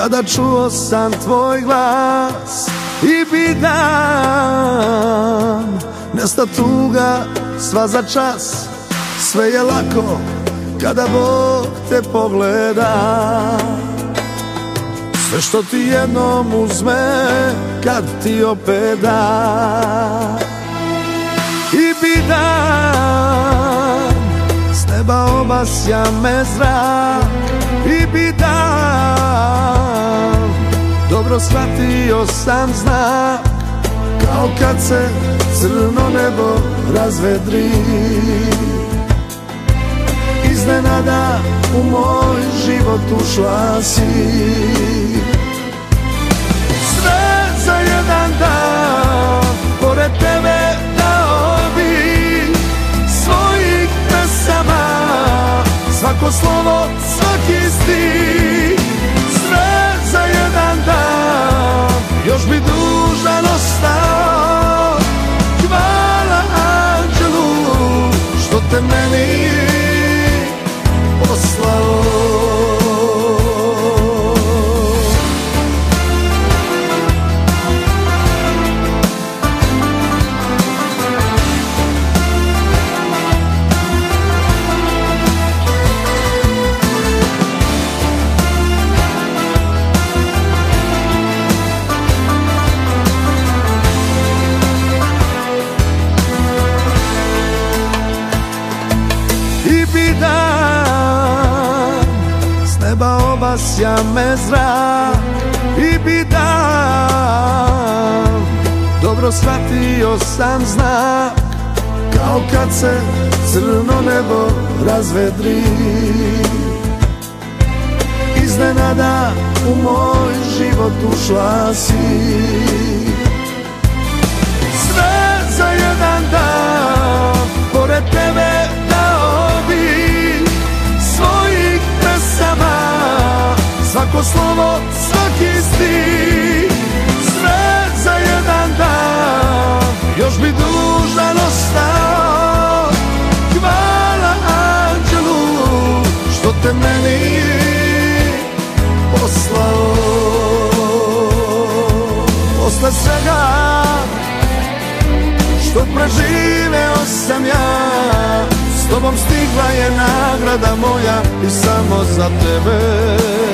kada čuo sam tvoj glas i bidan. Nesta tuga sva za čas, sve je lako kada Bog te pogleda. Sve što ti jednom uzme, kad ti opet da. I bidan, s neba obasja me zrak. I bidan, dobro shvatio sam znak, kao kad se crno nebo razvedri. Iznenada u moj život ušla si. Sve za jedan dan, pored tebe dao bi svojih pesama, svako slovo, svaki stih. Sve za jedan dan, još bi dužan ostao. Hvala anđelu što te meni poslao. Obasja me zrak i bidan, dobro shvatio sam znak, kao kad se crno nebo razvedri. Iznenada u moj život ušla si. Sve za jedan dan, pored tebe dao bi svojih pesama, svako slovo, svaki stih. Sve za jedan dan, još bi dužan ostao. Hvala anđelu što te meni poslao. Posle svega što preživeo sam ja, s tobom stigla je nagrada moja i samo za tebe.